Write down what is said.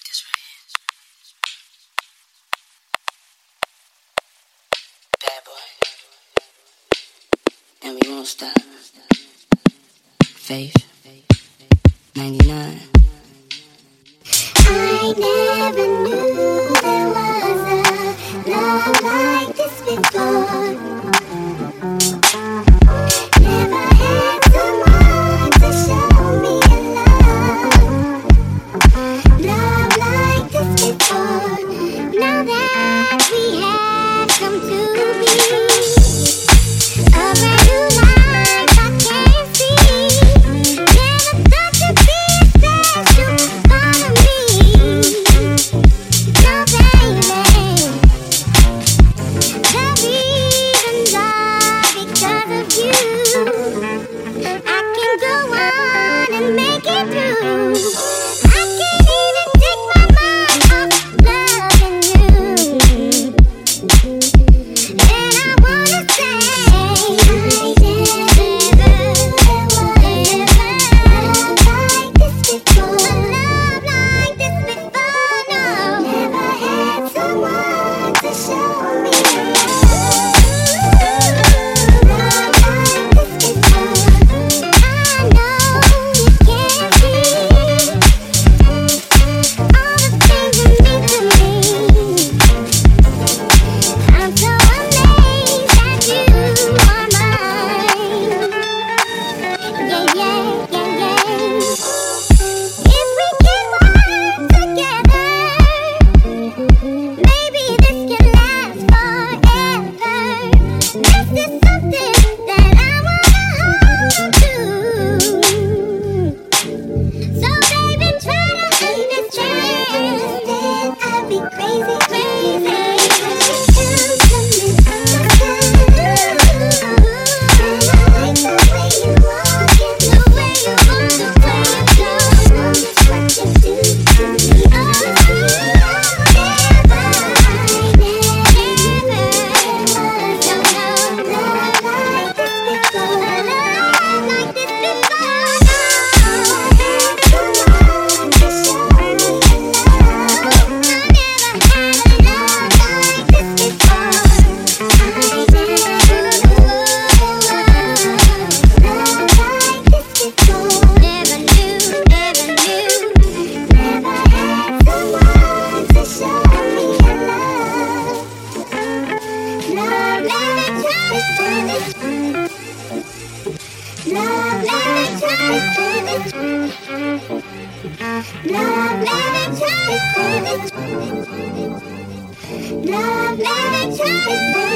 this right here. Bad boy. And we won't stop. Faith. 99. I never knew there was a love like this before. Never had someone to show me a love like this before. Now that we have come to be a brand new life I can see. Never thought to be special part of me. No baby, the reasons are because of you. I can go on and make it through. I can't even take my mind off loving you. And I wanna say, I never like this before. A love like this before, no. Never had someone to show me love like this before. I know you can't see all the things you mean to me. I'm so amazed that you are mine. Yeah. If we can work together, maybe this can last forever. This is something that I wanna hold to. So baby, try to understand. I'd be crazy. Love, let me try to